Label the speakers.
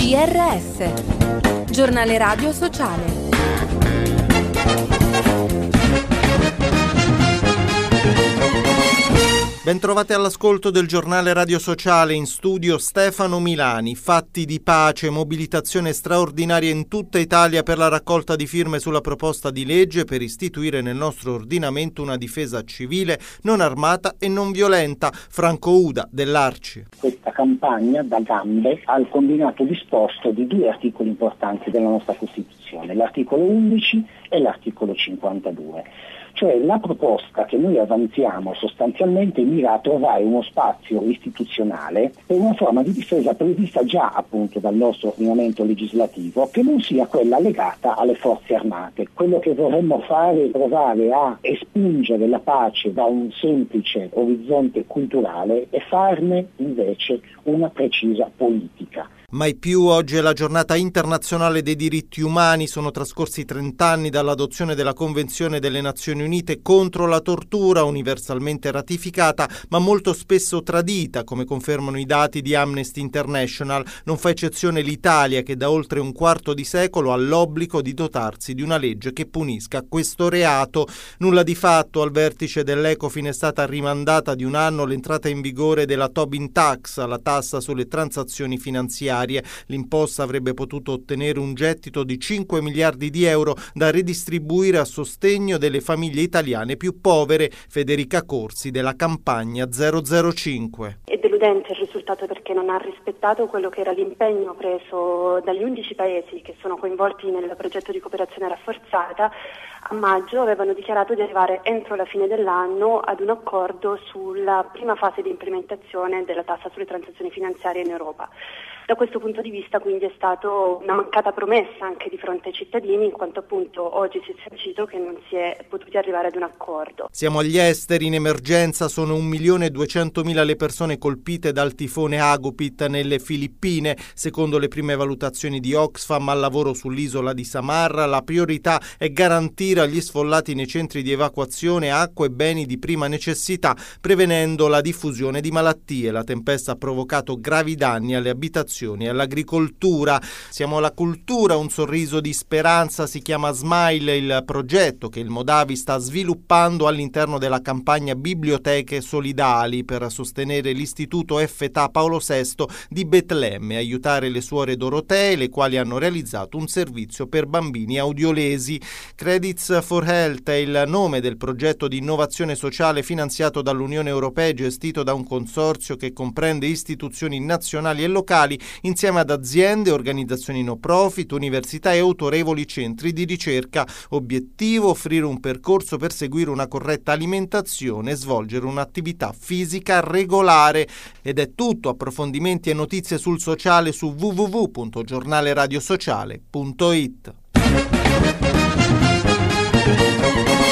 Speaker 1: GRS, Giornale Radio Sociale.
Speaker 2: Bentrovate all'ascolto del Giornale Radio Sociale, in studio Stefano Milani. Fatti di pace, mobilitazione straordinaria in tutta Italia per la raccolta di firme sulla proposta di legge per istituire nel nostro ordinamento una difesa civile, non armata e non violenta. Franco Uda dell'Arci.
Speaker 3: Questa campagna dà gambe al combinato disposto di due articoli importanti della nostra Costituzione, l'articolo 11 e l'articolo 52. Cioè la proposta che noi avanziamo sostanzialmente mira a trovare uno spazio istituzionale per una forma di difesa prevista già appunto dal nostro ordinamento legislativo, che non sia quella legata alle forze armate. Quello che vorremmo fare è provare a espungere la pace da un semplice orizzonte culturale e farne invece una precisa politica.
Speaker 2: Mai più, oggi è la giornata internazionale dei diritti umani, sono trascorsi 30 anni dall'adozione della Convenzione delle Nazioni Unite contro la tortura, universalmente ratificata ma molto spesso tradita, come confermano i dati di Amnesty International. Non fa eccezione l'Italia, che da oltre un quarto di secolo ha l'obbligo di dotarsi di una legge che punisca questo reato. Nulla di fatto. Al vertice dell'Ecofin è stata rimandata di un anno l'entrata in vigore della Tobin Tax, la tassa sulle transazioni finanziarie. L'imposta avrebbe potuto ottenere un gettito di 5 miliardi di euro da ridistribuire a sostegno delle famiglie italiane più povere. Federica Corsi della Campagna 005.
Speaker 4: È deludente il risultato perché non ha rispettato quello che era l'impegno preso dagli 11 paesi che sono coinvolti nel progetto di cooperazione rafforzata. A maggio avevano dichiarato di arrivare entro la fine dell'anno ad un accordo sulla prima fase di implementazione della tassa sulle transazioni finanziarie in Europa. Da questo punto di vista quindi è stato una mancata promessa anche di fronte ai cittadini, in quanto appunto oggi si è sancito che non si è potuti arrivare ad un accordo.
Speaker 2: Siamo agli esteri, in emergenza, sono 1.200.000 le persone colpite dal tifone Agupit nelle Filippine. Secondo le prime valutazioni di Oxfam, al lavoro sull'isola di Samarra, la priorità è garantire agli sfollati nei centri di evacuazione acqua e beni di prima necessità, prevenendo la diffusione di malattie. La tempesta ha provocato gravi danni alle abitazioni e all'agricoltura. Siamo alla cultura, un sorriso di speranza, si chiama Smile il progetto che il Modavi sta sviluppando all'interno della campagna Biblioteche Solidali per sostenere l'istituto FETA Paolo VI di Betlemme e aiutare le suore Dorotee, le quali hanno realizzato un servizio per bambini audiolesi. Credits for Health è il nome del progetto di innovazione sociale finanziato dall'Unione Europea e gestito da un consorzio che comprende istituzioni nazionali e locali insieme ad aziende, organizzazioni no profit, università e autorevoli centri di ricerca. Obiettivo: offrire un percorso per seguire una corretta alimentazione e svolgere un'attività fisica regolare. Ed è tutto. Approfondimenti e notizie sul sociale su www.giornaleradiosociale.it.